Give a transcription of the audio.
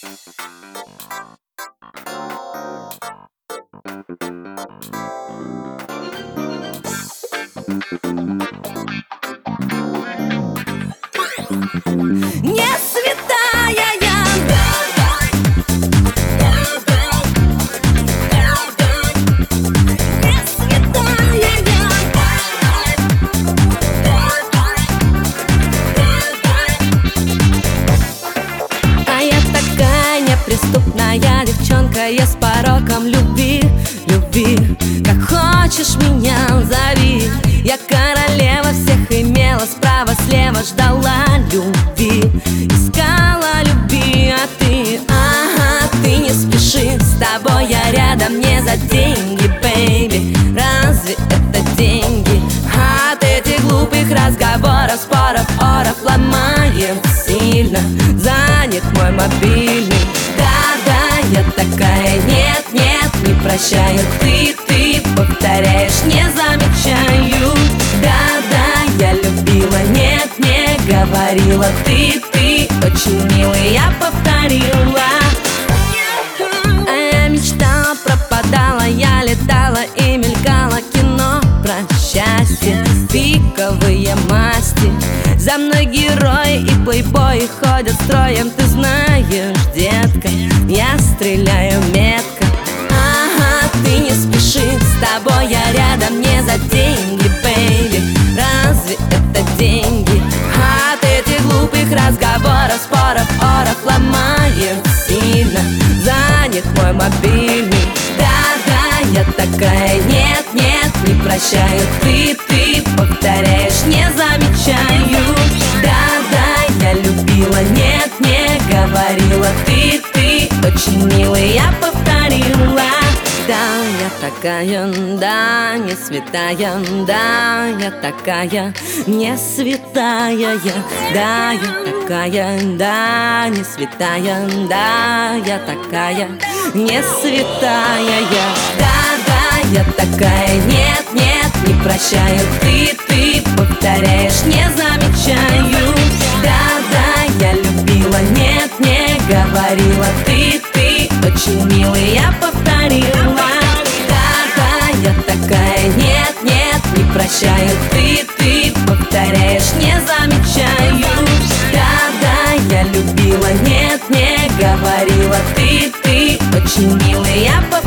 Не святая я, не святая я, а я такая неприступная девчонка, я с пороком любви, любви. Как хочешь меня зови, я королева всех имела, справа-слева ждала любви, искала любви, а ты, ага, ты не спеши, с тобой я рядом не за деньги, бэйби. Разве это деньги? От этих глупых разговоров, споров, оров ломает сильно, занят мой мобильный. Да-да, я такая, нет-нет, не прощаю, ты повторяешь, не замечаю. Да-да, я любила, нет, не говорила, ты очень милый, я повторила. А я мечтала, пропадала, я летала и мелькала, кино про счастье, пиковые масти. За мной герои и плейбои ходят строем, ты знаешь, детка, я стреляю метко. Ага, ты не спеши, с тобой я рядом не за деньги, бэйби. Разве это деньги? От этих глупых разговоров, споров, оров ломает сильно, занят мой мобильный. Да-да, я такая, нет-нет, не прощаю, ты повторяешь, не замечаю. Да-да, я любила, нет, не говорила, ты очень милый, я повторила. Да, я такая, да, не святая, да, я такая, не святая я. Да, я такая, да, не святая, да, я такая, не святая я. Да-да, я такая, нет-нет, не прощаю, ты повторяешь, не замечаю. Да-да, я любила, нет, не говорила, ты очень милый, я повторила. Да-да, я такая, нет-нет, не прощаю, ты повторяешь, не замечаю. Да-да, я любила, нет, не говорила, ты очень милый, я повторила.